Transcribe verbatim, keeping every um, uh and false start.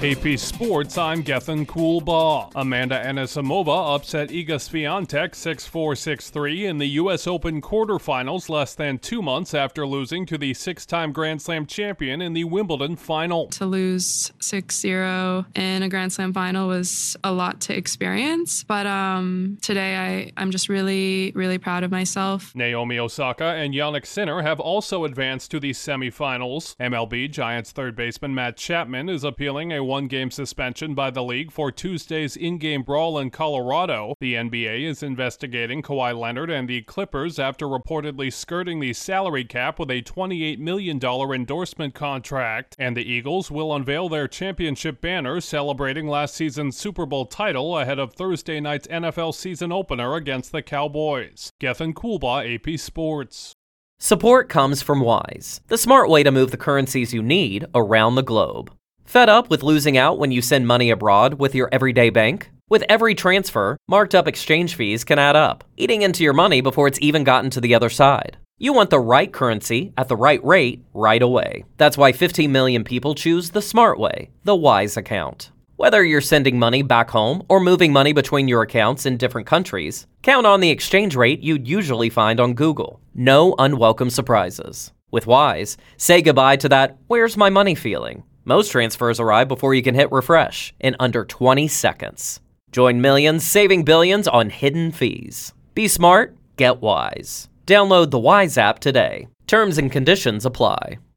A P Sports, I'm Gethin Coolbaugh. Amanda Anisimova upset Iga Swiatek six four, six three in the U S Open quarterfinals less than two months after losing to the six-time Grand Slam champion in the Wimbledon final. To lose six zero in a Grand Slam final was a lot to experience, but um, today I, I'm just really, really proud of myself. Naomi Osaka and Jannik Sinner have also advanced to the semifinals. M L B Giants third baseman Matt Chapman is appealing a one-game suspension by the league for Tuesday's in-game brawl in Colorado. The N B A is investigating Kawhi Leonard and the Clippers after reportedly skirting the salary cap with a twenty-eight million dollars endorsement contract. And the Eagles will unveil their championship banner celebrating last season's Super Bowl title ahead of Thursday night's N F L season opener against the Cowboys. Gethin Coolbaugh, A P Sports. Support comes from Wise, the smart way to move the currencies you need around the globe. Fed up with losing out when you send money abroad with your everyday bank? With every transfer, marked up exchange fees can add up, eating into your money before it's even gotten to the other side. You want the right currency at the right rate right away. That's why fifteen million people choose the smart way, the Wise account. Whether you're sending money back home or moving money between your accounts in different countries, count on the exchange rate you'd usually find on Google. No unwelcome surprises. With Wise, say goodbye to that "where's my money" feeling. Most transfers arrive before you can hit refresh in under twenty seconds. Join millions saving billions on hidden fees. Be smart, get Wise. Download the Wise app today. Terms and conditions apply.